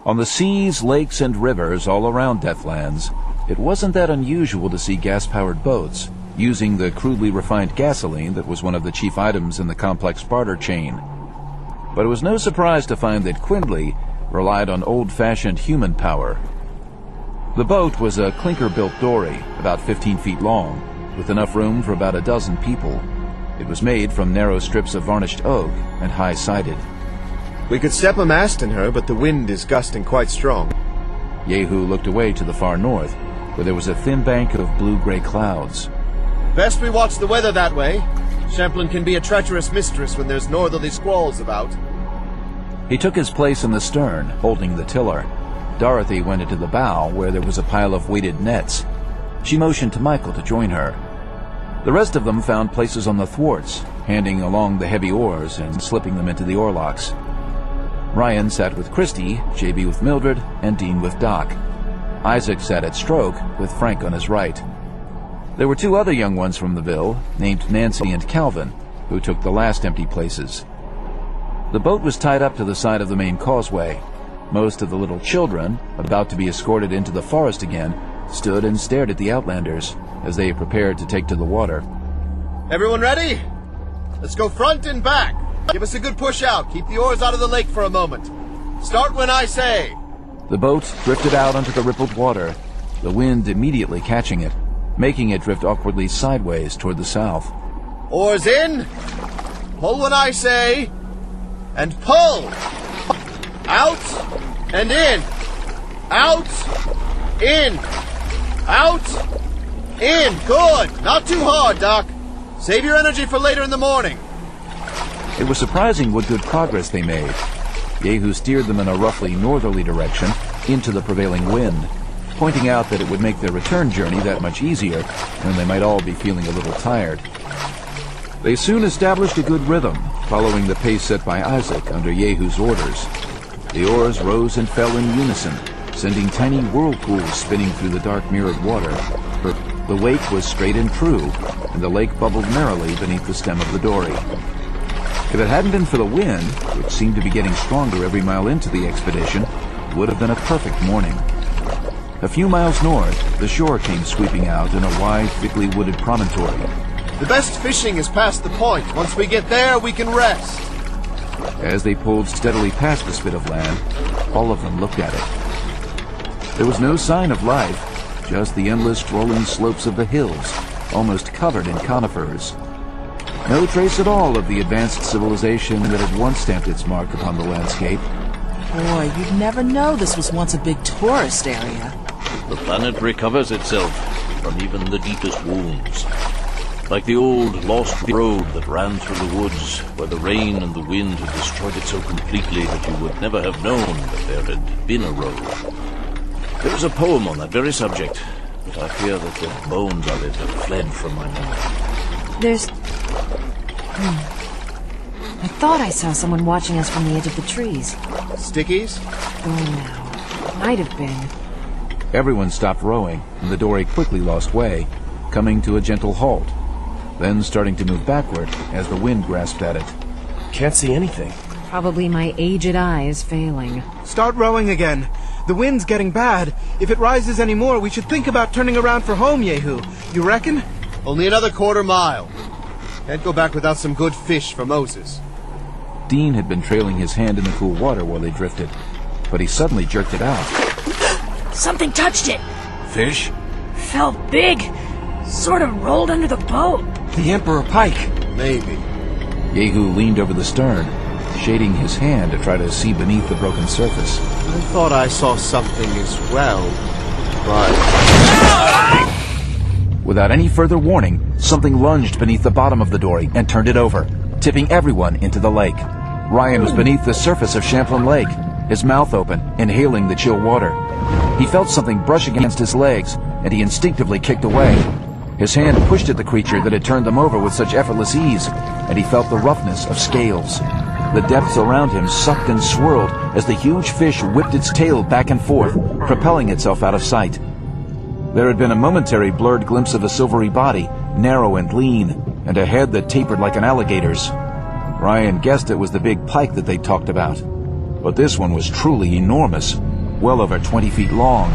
On the seas, lakes, and rivers all around Deathlands, it wasn't that unusual to see gas-powered boats using the crudely refined gasoline that was one of the chief items in the complex barter chain. But it was no surprise to find that Quindley relied on old-fashioned human power. The boat was a clinker-built dory, about 15 feet long, with enough room for about a dozen people. It was made from narrow strips of varnished oak and high-sided. We could step a mast in her, but the wind is gusting quite strong. Yehu looked away to the far north, where there was a thin bank of blue-gray clouds. Best we watch the weather that way. Champlain can be a treacherous mistress when there's northerly squalls about. He took his place in the stern, holding the tiller. Dorothy went into the bow, where there was a pile of weighted nets. She motioned to Michael to join her. The rest of them found places on the thwarts, handing along the heavy oars and slipping them into the oarlocks. Ryan sat with Christy, JB with Mildred, and Dean with Doc. Isaac sat at stroke, with Frank on his right. There were two other young ones from the Ville, named Nancy and Calvin, who took the last empty places. The boat was tied up to the side of the main causeway. Most of the little children, about to be escorted into the forest again, stood and stared at the Outlanders as they prepared to take to the water. Everyone ready? Let's go front and back. Give us a good push out. Keep the oars out of the lake for a moment. Start when I say. The boat drifted out onto the rippled water, the wind immediately catching it, making it drift awkwardly sideways toward the south. Oars in. Pull when I say. And pull. Out and in. Out. In. Out. In. Good. Not too hard, Doc. Save your energy for later in the morning. It was surprising what good progress they made. Yehu steered them in a roughly northerly direction into the prevailing wind, pointing out that it would make their return journey that much easier when they might all be feeling a little tired. They soon established a good rhythm, following the pace set by Isaac under Yehu's orders. The oars rose and fell in unison, sending tiny whirlpools spinning through the dark mirrored water. But the wake was straight and true, and the lake bubbled merrily beneath the stem of the dory. If it hadn't been for the wind, which seemed to be getting stronger every mile into the expedition, it would have been a perfect morning. A few miles north, the shore came sweeping out in a wide, thickly wooded promontory. The best fishing is past the point. Once we get there, we can rest. As they pulled steadily past the spit of land, all of them looked at it. There was no sign of life, just the endless rolling slopes of the hills, almost covered in conifers. No trace at all of the advanced civilization that had once stamped its mark upon the landscape. Boy, you'd never know this was once a big tourist area. The planet recovers itself from even the deepest wounds. Like the old lost road that ran through the woods, where the rain and the wind had destroyed it so completely that you would never have known that there had been a road. There is a poem on that very subject, but I fear that the bones of it have fled from my memory. There's... I thought I saw someone watching us from the edge of the trees. Stickies? Oh, no. Might have been. Everyone stopped rowing, and the dory quickly lost way, coming to a gentle halt, then starting to move backward as the wind grasped at it. Can't see anything. Probably my aged eye is failing. Start rowing again. The wind's getting bad. If it rises any more, we should think about turning around for home, Yehu. You reckon? Only another quarter mile. Can't go back without some good fish for Moses. Dean had been trailing his hand in the cool water while they drifted, but he suddenly jerked it out. Something touched it. Fish? Felt big. Sort of rolled under the boat. The Emperor Pike. Maybe. Yehu leaned over the stern, shading his hand to try to see beneath the broken surface. I thought I saw something as well, but... Without any further warning, something lunged beneath the bottom of the dory and turned it over, tipping everyone into the lake. Ryan was beneath the surface of Champlain Lake, his mouth open, inhaling the chill water. He felt something brush against his legs, and he instinctively kicked away. His hand pushed at the creature that had turned them over with such effortless ease, and he felt the roughness of scales. The depths around him sucked and swirled as the huge fish whipped its tail back and forth, propelling itself out of sight. There had been a momentary blurred glimpse of a silvery body, narrow and lean, and a head that tapered like an alligator's. Ryan guessed it was the big pike that they talked about. But this one was truly enormous, well over 20 feet long.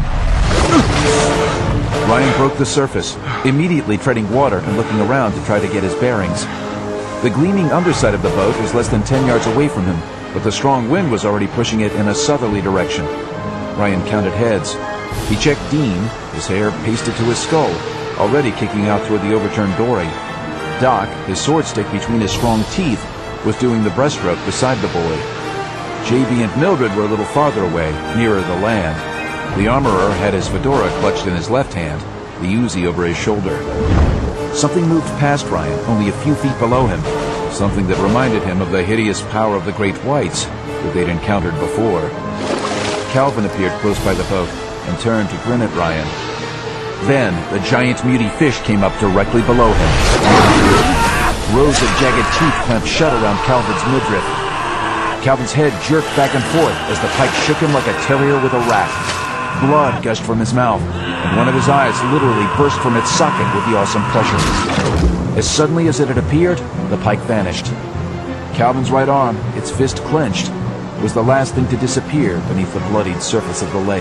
Ryan broke the surface, immediately treading water and looking around to try to get his bearings. The gleaming underside of the boat was less than 10 yards away from him, but the strong wind was already pushing it in a southerly direction. Ryan counted heads. He checked Dean, his hair pasted to his skull, already kicking out toward the overturned dory. Doc, his sword stick between his strong teeth, was doing the breaststroke beside the boy. JB and Mildred were a little farther away, nearer the land. The armorer had his fedora clutched in his left hand, the Uzi over his shoulder. Something moved past Ryan, only a few feet below him, something that reminded him of the hideous power of the Great Whites that they'd encountered before. Calvin appeared close by the boat and turned to grin at Ryan. Then, the giant muty fish came up directly below him. Rows of jagged teeth clamped shut around Calvin's midriff. Calvin's head jerked back and forth as the pike shook him like a terrier with a rat. Blood gushed from his mouth, and one of his eyes literally burst from its socket with the awesome pressure. As suddenly as it had appeared, the pike vanished. Calvin's right arm, its fist clenched, was the last thing to disappear beneath the bloodied surface of the lake.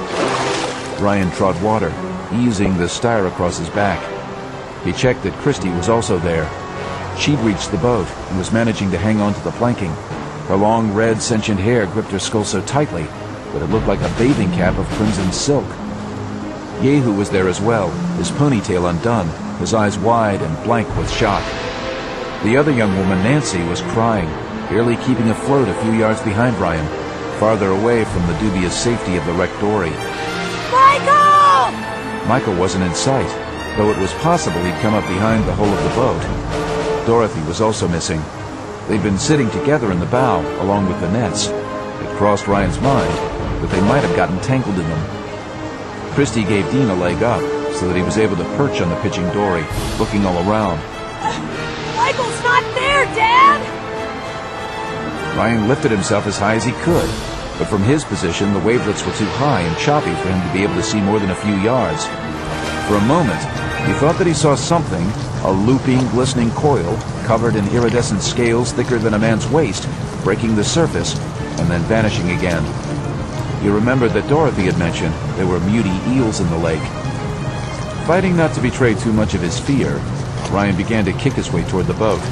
Ryan trod water, easing the styre across his back. He checked that Christy was also there. She'd reached the boat and was managing to hang on to the planking. Her long, red, sentient hair gripped her skull so tightly that it looked like a bathing cap of crimson silk. Jehu was there as well, his ponytail undone, his eyes wide and blank with shock. The other young woman, Nancy, was crying, barely keeping afloat a few yards behind Ryan, farther away from the dubious safety of the wrecked dory. Michael! Michael wasn't in sight, though it was possible he'd come up behind the hull of the boat. Dorothy was also missing. They'd been sitting together in the bow, along with the nets. It crossed Ryan's mind that they might have gotten tangled in them. Christy gave Dean a leg up, so that he was able to perch on the pitching dory, looking all around. Michael's not there, Dad! Ryan lifted himself as high as he could, but from his position the wavelets were too high and choppy for him to be able to see more than a few yards. For a moment, he thought that he saw something, a looping, glistening coil, covered in iridescent scales thicker than a man's waist, breaking the surface and then vanishing again. He remembered that Dorothy had mentioned there were muty eels in the lake. Fighting not to betray too much of his fear, Ryan began to kick his way toward the boat.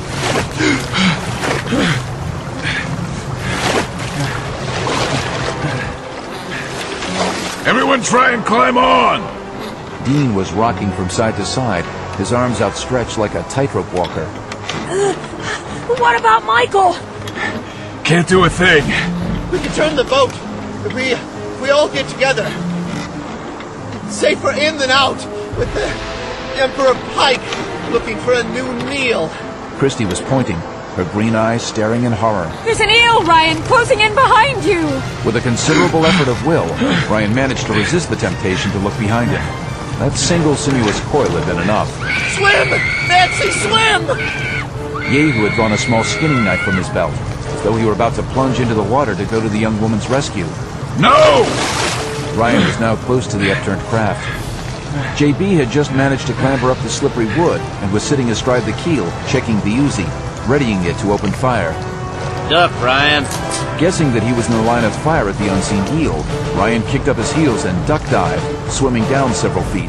Everyone try and climb on! Dean was rocking from side to side, his arms outstretched like a tightrope walker. What about Michael? Can't do a thing. We can turn the boat if we all get together. It's safer in than out, with the Emperor Pike looking for a new meal. Christy was pointing, her green eyes staring in horror. There's an eel, Ryan, closing in behind you! With a considerable effort of will, Ryan managed to resist the temptation to look behind him. That single sinuous coil had been enough. Swim! Nancy, swim! Jehu had drawn a small skinning knife from his belt, as though he were about to plunge into the water to go to the young woman's rescue. No! Ryan was now close to the upturned craft. JB had just managed to clamber up the slippery wood and was sitting astride the keel, checking the Uzi, readying it to open fire. Duck, Ryan. Guessing that he was in the line of fire at the unseen eel, Ryan kicked up his heels and duck dived, swimming down several feet.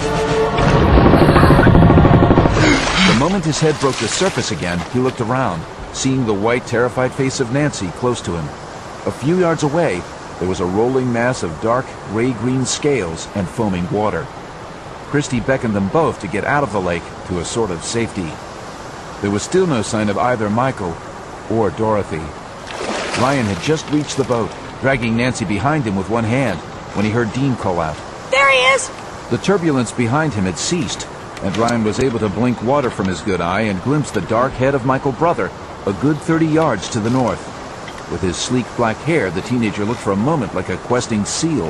The moment his head broke the surface again, he looked around, seeing the white, terrified face of Nancy close to him. A few yards away, there was a rolling mass of dark, gray-green scales and foaming water. Christy beckoned them both to get out of the lake to a sort of safety. There was still no sign of either Michael or Dorothy. Ryan had just reached the boat, dragging Nancy behind him with one hand, when he heard Dean call out. There he is! The turbulence behind him had ceased, and Ryan was able to blink water from his good eye and glimpse the dark head of Michael Brother, a good 30 yards to the north. With his sleek black hair, the teenager looked for a moment like a questing seal.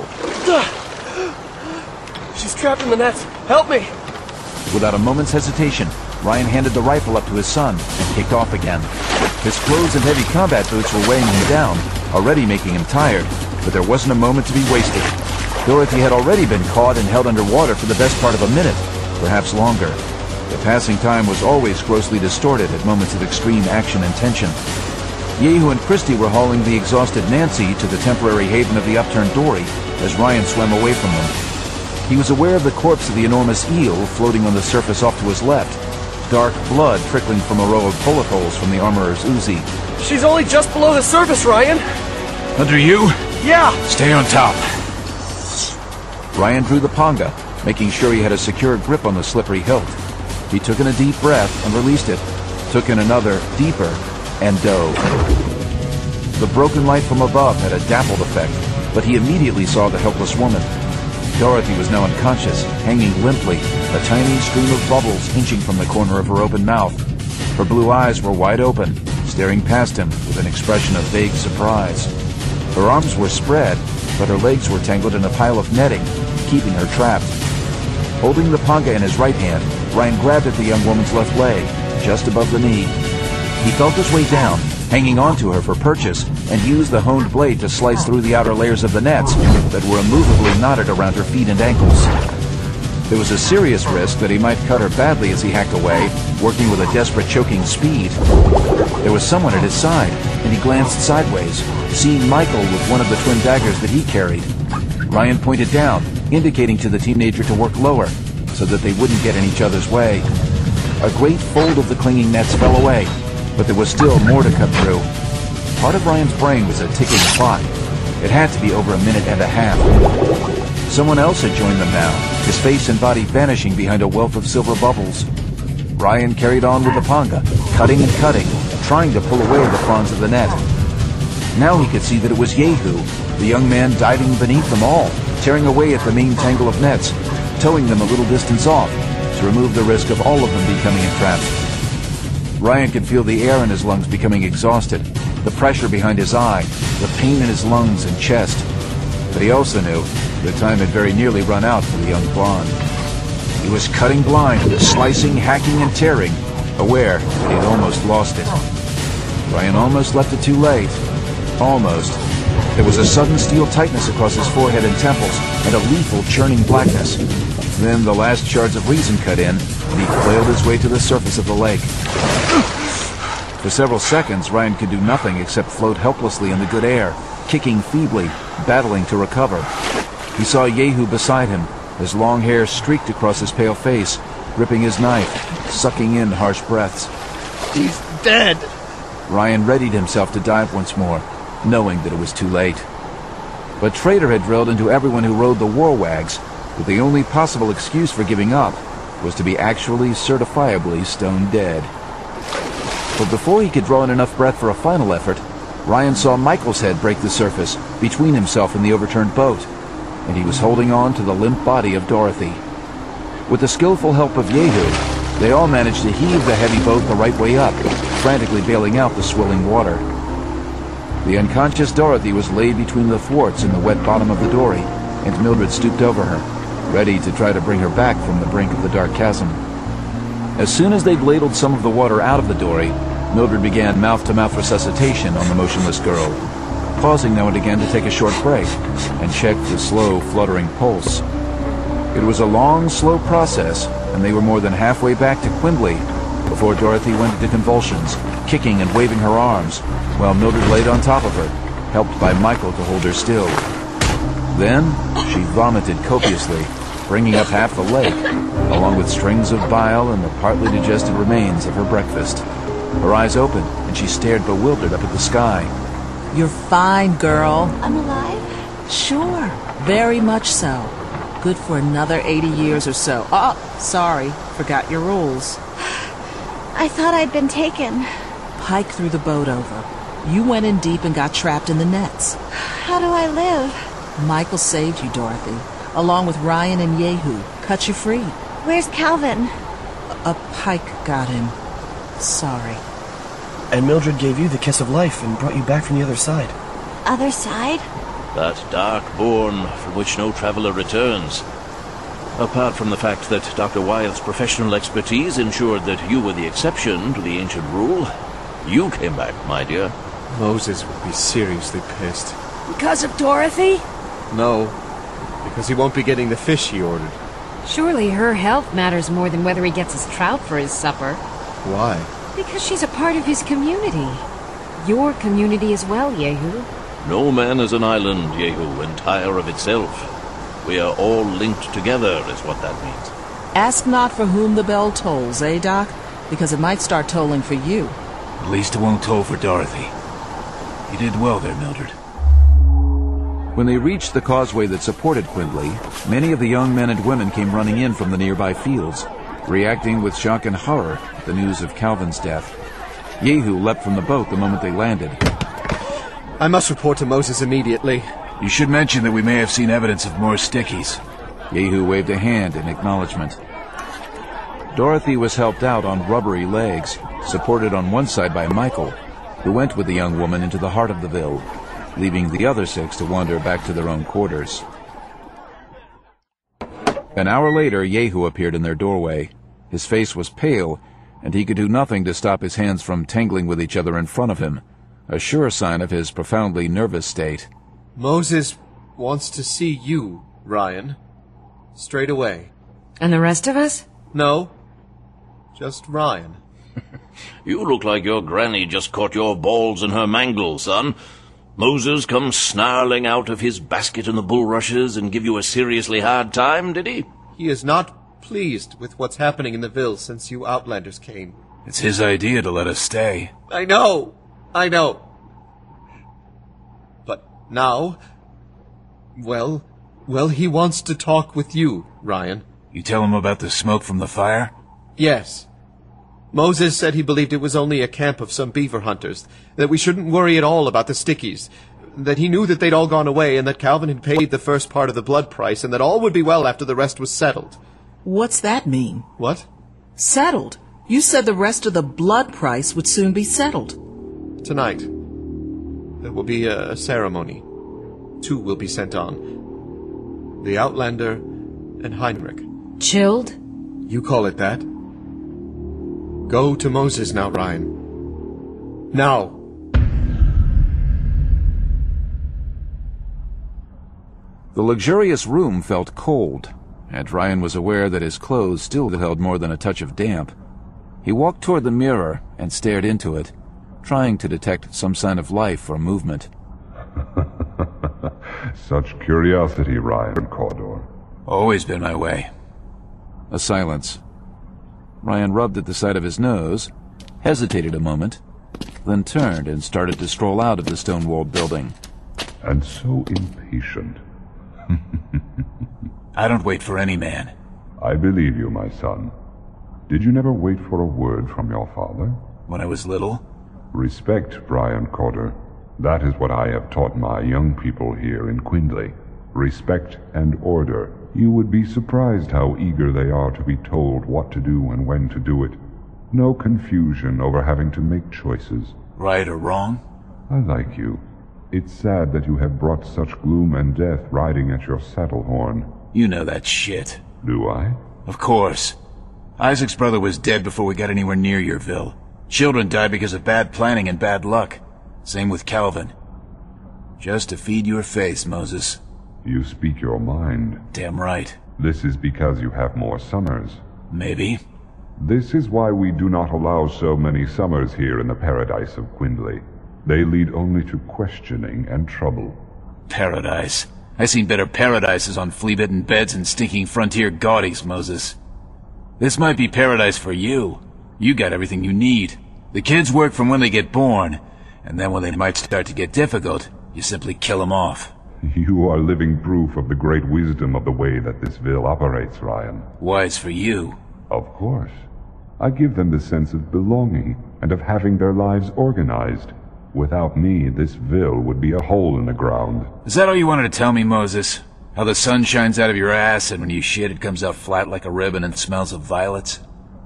She's trapped in the nets. Help me! Without a moment's hesitation, Ryan handed the rifle up to his son and kicked off again. His clothes and heavy combat boots were weighing him down, already making him tired, but there wasn't a moment to be wasted. Dorothy had already been caught and held underwater for the best part of a minute, perhaps longer. The passing time was always grossly distorted at moments of extreme action and tension. Jehu and Christy were hauling the exhausted Nancy to the temporary haven of the upturned dory as Ryan swam away from them. He was aware of the corpse of the enormous eel floating on the surface off to his left, dark blood trickling from a row of bullet holes from the armorer's Uzi. She's only just below the surface, Ryan. Under you? Yeah. Stay on top. Ryan drew the panga, making sure he had a secure grip on the slippery hilt. He took in a deep breath and released it, took in another, deeper, and dove. The broken light from above had a dappled effect, but he immediately saw the helpless woman. Dorothy was now unconscious, hanging limply, a tiny stream of bubbles inching from the corner of her open mouth. Her blue eyes were wide open, staring past him with an expression of vague surprise. Her arms were spread, but her legs were tangled in a pile of netting, keeping her trapped. Holding the panga in his right hand, Ryan grabbed at the young woman's left leg, just above the knee. He felt his way down, hanging onto her for purchase, and used the honed blade to slice through the outer layers of the nets that were immovably knotted around her feet and ankles. There was a serious risk that he might cut her badly as he hacked away, working with a desperate, choking speed. There was someone at his side, and he glanced sideways, seeing Michael with one of the twin daggers that he carried. Ryan pointed down, indicating to the teenager to work lower, so that they wouldn't get in each other's way. A great fold of the clinging nets fell away, but there was still more to cut through. Part of Ryan's brain was a ticking clock. It had to be over a minute and a half. Someone else had joined them now, his face and body vanishing behind a wealth of silver bubbles. Ryan carried on with the panga, cutting and cutting, trying to pull away the fronds of the net. Now he could see that it was Yehu, the young man diving beneath them all, tearing away at the main tangle of nets, towing them a little distance off, to remove the risk of all of them becoming entrapped. Ryan could feel the air in his lungs becoming exhausted, the pressure behind his eye, the pain in his lungs and chest. But he also knew the time had very nearly run out for the young blonde. He was cutting blind, slicing, hacking, and tearing, aware that he had almost lost it. Ryan almost left it too late. Almost. There was a sudden steel tightness across his forehead and temples, and a lethal, churning blackness. Then the last shards of reason cut in, and he flailed his way to the surface of the lake. For several seconds, Ryan could do nothing except float helplessly in the good air, kicking feebly, battling to recover. He saw Yehu beside him, his long hair streaked across his pale face, gripping his knife, sucking in harsh breaths. He's dead! Ryan readied himself to dive once more, knowing that it was too late. But Trader had drilled into everyone who rode the Warwags that the only possible excuse for giving up was to be actually certifiably stone dead. But before he could draw in enough breath for a final effort, Ryan saw Michael's head break the surface between himself and the overturned boat, and he was holding on to the limp body of Dorothy. With the skillful help of Yehu, they all managed to heave the heavy boat the right way up, frantically bailing out the swirling water. The unconscious Dorothy was laid between the thwarts in the wet bottom of the dory, and Mildred stooped over her, ready to try to bring her back from the brink of the dark chasm. As soon as they'd ladled some of the water out of the dory, Mildred began mouth-to-mouth resuscitation on the motionless girl, pausing now and again to take a short break and check the slow, fluttering pulse. It was a long, slow process, and they were more than halfway back to Quimbley before Dorothy went into convulsions, kicking and waving her arms, while Mildred laid on top of her, helped by Michael to hold her still. Then she vomited copiously, bringing up half the lake, along with strings of bile and the partly digested remains of her breakfast. Her eyes opened, and she stared bewildered up at the sky. You're fine, girl. I'm alive? Sure, very much so. Good for another 80 years or so. Oh, sorry, forgot your rules. I thought I'd been taken. Pike threw the boat over. You went in deep and got trapped in the nets. How do I live? Michael saved you, Dorothy, along with Ryan and Yehu. Cut you free. Where's Calvin? A Pike got him. Sorry. And Mildred gave you the kiss of life and brought you back from the other side. Other side? That dark bourne from which no traveler returns. Apart from the fact that Dr. Wyeth's professional expertise ensured that you were the exception to the ancient rule, you came back, my dear. Moses would be seriously pissed. Because of Dorothy? No, because he won't be getting the fish he ordered. Surely her health matters more than whether he gets his trout for his supper. Why? Because she's a part of his community. Your community as well, Yehu. No man is an island, Yehu, entire of itself. We are all linked together, is what that means. Ask not for whom the bell tolls, eh, Doc? Because it might start tolling for you. At least it won't toll for Dorothy. You did well there, Mildred. When they reached the causeway that supported Quindley, many of the young men and women came running in from the nearby fields, reacting with shock and horror at the news of Calvin's death. Yehu leapt from the boat the moment they landed. I must report to Moses immediately. You should mention that we may have seen evidence of more stickies. Yehu waved a hand in acknowledgement. Dorothy was helped out on rubbery legs, supported on one side by Michael, who went with the young woman into the heart of the ville, leaving the other 6 to wander back to their own quarters. An hour later, Yehu appeared in their doorway. His face was pale, and he could do nothing to stop his hands from tangling with each other in front of him, a sure sign of his profoundly nervous state. Moses wants to see you, Ryan. Straight away. And the rest of us? No, just Ryan. You look like your granny just caught your balls in her mangle, son. Moses come snarling out of his basket in the bulrushes and give you a seriously hard time, did he? He is not pleased with what's happening in the ville since you Outlanders came. It's his idea to let us stay. I know. But now, well, he wants to talk with you, Ryan. You tell him about the smoke from the fire? Yes. Moses said he believed it was only a camp of some beaver hunters, that we shouldn't worry at all about the stickies, that he knew that they'd all gone away and that Calvin had paid the first part of the blood price and that all would be well after the rest was settled. What's that mean? What? Settled. You said the rest of the blood price would soon be settled. Tonight. There will be a ceremony. 2 will be sent on. The Outlander and Heinrich. Chilled? You call it that? Go to Moses now, Ryan. Now! The luxurious room felt cold, and Ryan was aware that his clothes still held more than a touch of damp. He walked toward the mirror and stared into it, trying to detect some sign of life or movement. Such curiosity, Ryan Cawdor. Always been my way. A silence. Ryan rubbed at the side of his nose, hesitated a moment, then turned and started to stroll out of the stone-walled building. And so impatient. I don't wait for any man. I believe you, my son. Did you never wait for a word from your father? When I was little? Respect, Brian Cawdor. That is what I have taught my young people here in Quindley. Respect and order. You would be surprised how eager they are to be told what to do and when to do it. No confusion over having to make choices. Right or wrong? I like you. It's sad that you have brought such gloom and death riding at your saddle horn. You know that shit. Do I? Of course. Isaac's brother was dead before we got anywhere near your ville. Children died because of bad planning and bad luck. Same with Calvin. Just to feed your face, Moses. You speak your mind. Damn right. This is because you have more summers. Maybe. This is why we do not allow so many summers here in the paradise of Quindley. They lead only to questioning and trouble. Paradise. I seen better paradises on flea-bitten beds and stinking frontier gaudies, Moses. This might be paradise for you. You got everything you need. The kids work from when they get born, and then when they might start to get difficult, you simply kill them off. You are living proof of the great wisdom of the way that this ville operates, Ryan. Wise for you. Of course. I give them the sense of belonging and of having their lives organized. Without me, this ville would be a hole in the ground. Is that all you wanted to tell me, Moses? How the sun shines out of your ass, and when you shit it comes out flat like a ribbon and smells of violets?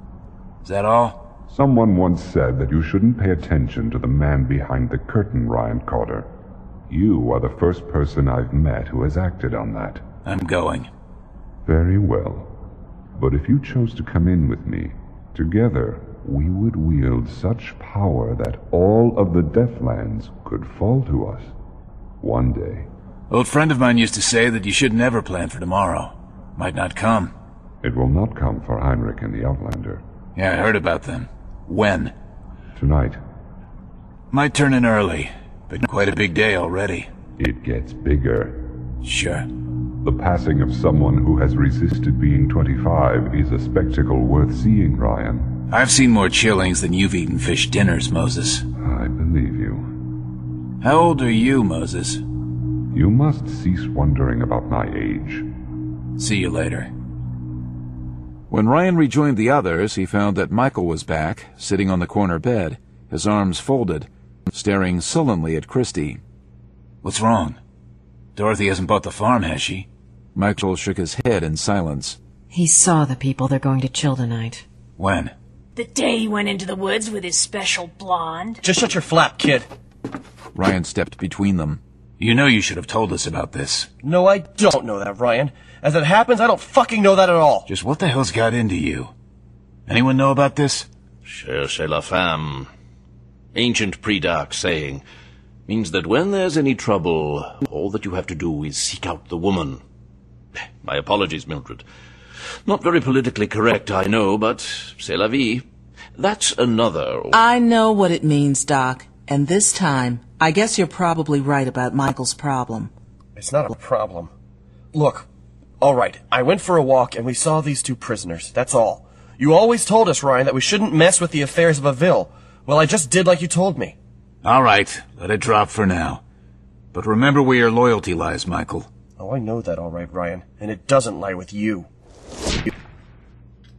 Is that all? Someone once said that you shouldn't pay attention to the man behind the curtain, Ryan Cawdor. You are the first person I've met who has acted on that. I'm going. Very well. But if you chose to come in with me, together we would wield such power that all of the Deathlands could fall to us. One day. Old friend of mine used to say that you should never plan for tomorrow. Might not come. It will not come for Heinrich and the Outlander. Yeah, I heard about them. When? Tonight. Might turn in early. Been quite a big day already. It gets bigger. Sure. The passing of someone who has resisted being 25 is a spectacle worth seeing, Ryan. I've seen more chillings than you've eaten fish dinners, Moses. I believe you. How old are you, Moses? You must cease wondering about my age. See you later. When Ryan rejoined the others, he found that Michael was back, sitting on the corner bed, his arms folded, staring sullenly at Christy. What's wrong? Dorothy hasn't bought the farm, has she? Michael shook his head in silence. He saw the people they're going to chill tonight. When? The day he went into the woods with his special blonde. Just shut your flap, kid. Ryan stepped between them. You know you should have told us about this. No, I don't know that, Ryan. As it happens, I don't fucking know that at all. Just what the hell's got into you? Anyone know about this? Cherchez la femme. Ancient pre-dark saying means that when there's any trouble, all that you have to do is seek out the woman. My apologies, Mildred. Not very politically correct, I know, but c'est la vie. That's another... I know what it means, Doc. And this time, I guess you're probably right about Michael's problem. It's not a problem. Look, all right, I went for a walk and we saw these two prisoners, that's all. You always told us, Ryan, that we shouldn't mess with the affairs of a Ville. Well, I just did like you told me. All right, let it drop for now. But remember where your loyalty lies, Michael. Oh, I know that all right, Ryan. And it doesn't lie with you.